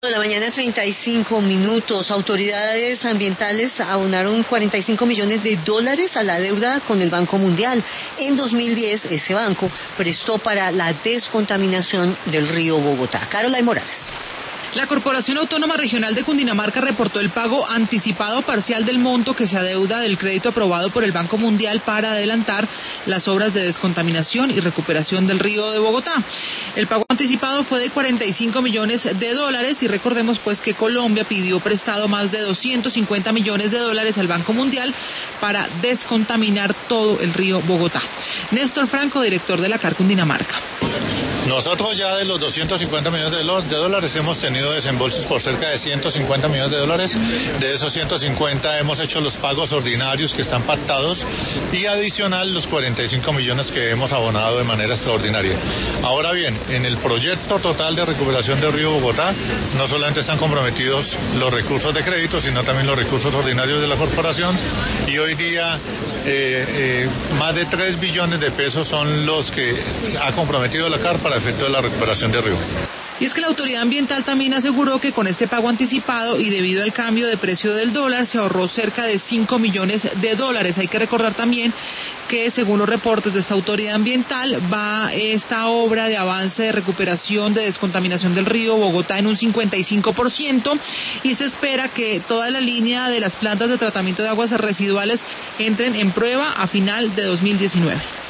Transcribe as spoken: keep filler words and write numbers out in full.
De la mañana, treinta y cinco minutos. Autoridades ambientales abonaron cuarenta y cinco millones de dólares a la deuda con el Banco Mundial. En dos mil diez, ese banco prestó para la descontaminación del río Bogotá. Caroline Morales. La Corporación Autónoma Regional de Cundinamarca reportó el pago anticipado parcial del monto que se adeuda del crédito aprobado por el Banco Mundial para adelantar las obras de descontaminación y recuperación del río de Bogotá. El pago anticipado fue de cuarenta y cinco millones de dólares y recordemos pues que Colombia pidió prestado más de doscientos cincuenta millones de dólares al Banco Mundial para descontaminar todo el río Bogotá. Néstor Franco, director de la C A R Cundinamarca. Nosotros ya de los doscientos cincuenta millones de dólares hemos tenido desembolsos por cerca de ciento cincuenta millones de dólares. De esos ciento cincuenta hemos hecho los pagos ordinarios que están pactados y adicional los cuarenta y cinco millones que hemos abonado de manera extraordinaria. Ahora bien, en el proyecto total de recuperación del río Bogotá no solamente están comprometidos los recursos de crédito, sino también los recursos ordinarios de la corporación y hoy día eh, eh, más de tres billones de pesos son los que ha comprometido la C A R para efecto de la recuperación del río. Y es que la autoridad ambiental también aseguró que con este pago anticipado y debido al cambio de precio del dólar se ahorró cerca de cinco millones de dólares. Hay que recordar también que según los reportes de esta autoridad ambiental va esta obra de avance de recuperación de descontaminación del río Bogotá en un cincuenta y cinco por ciento y se espera que toda la línea de las plantas de tratamiento de aguas residuales entren en prueba a final de dos mil diecinueve.